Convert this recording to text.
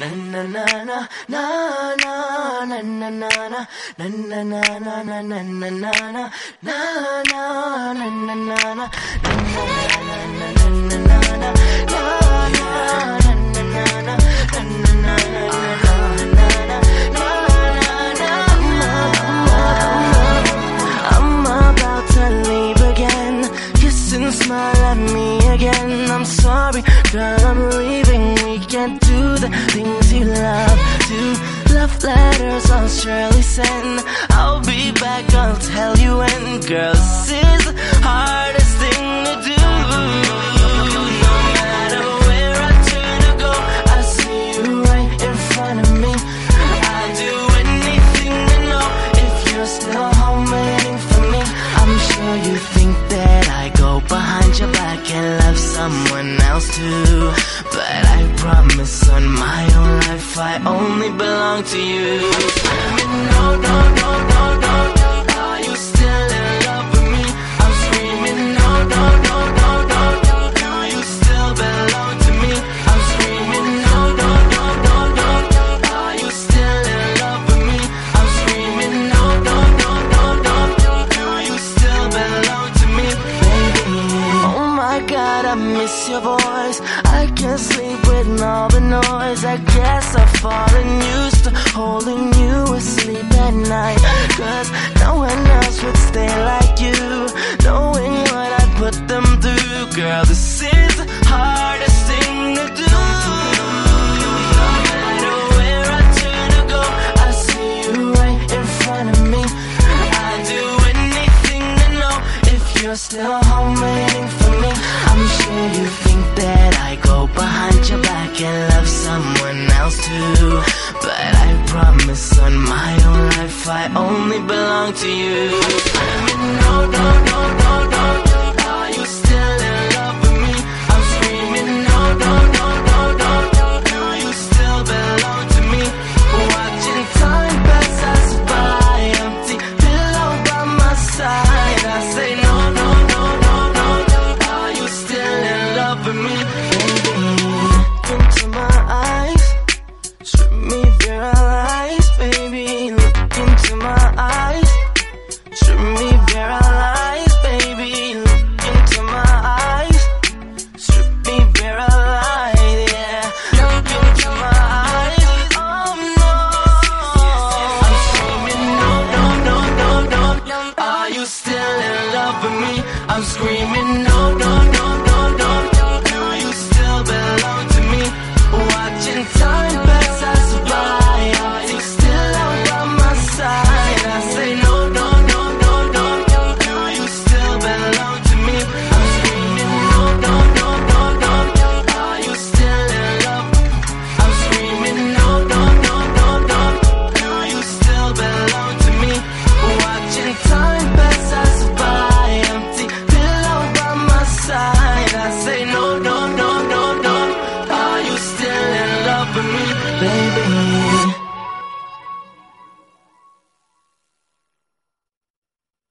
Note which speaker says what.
Speaker 1: na na na na na na na na na na na na na na na na na na I'm about to leave again. Kiss and smile at me again. I'm sorry, girl, I'm leaving. We can't do the things you love to. Love letters I'll surely send. I'll be back, I'll tell you when. Girl, this is the hardest thing to do. No matter where I turn to go, I see you right in front of me. I'd do anything to know if you're still home waiting for me. I'm sure you think that I go behind your back and love someone else too, but I promise on my own life I only belong to you. Screaming, no, no, no, no, no. Are you still in love with me? I'm screaming, no, no, no, no, no. Do you still belong to me? I'm screaming, no, no, no, no, no. Are you still in love with me? I'm screaming, no, no, no, no, no. Do you still belong to me, baby? Oh my God, I miss your voice. I can't sleep with all the noise. I guess I've fallen used to holding you asleep at night, 'cause no one else would stay like you, knowing what I put them through. Girl, this is the hardest thing to do. No matter where I turn to go, I see you right in front of me. I'd do anything to know if you're still home waiting for me. I'm sure you think that I go behind your back and love someone else too, but I promise on my own life I only belong to you. Screaming, no, no, no, no, no. Are you still in love with me? I'm screaming, no, no, no, no, no. Do you still belong to me? Watching time pass us by, empty pillow by my side. I say no, no, no, no, no. Are you still in love with me, baby? Look into my eyes, strip me bare eyes, baby. Look into my eyes, strip me bare eyes, baby. Look into my eyes, strip me bare eyes, yeah. Look into my eyes, oh no. I'm screaming, no, no, no, no, no. Are you still in love with me? I'm screaming, no, no, no, no, no. Do you still belong to me? Watching time pass us by, are you still out by my side? I say no, no, no, no, no. Do you still belong to me? I'm screaming, no, no, no, no, no. Are you still in love? I'm screaming, no, no, no, no, no. Do you still belong to me? Watching time pass us by, empty pillow by my side. I say no, no, no, no, no. Are you still in love with me, baby?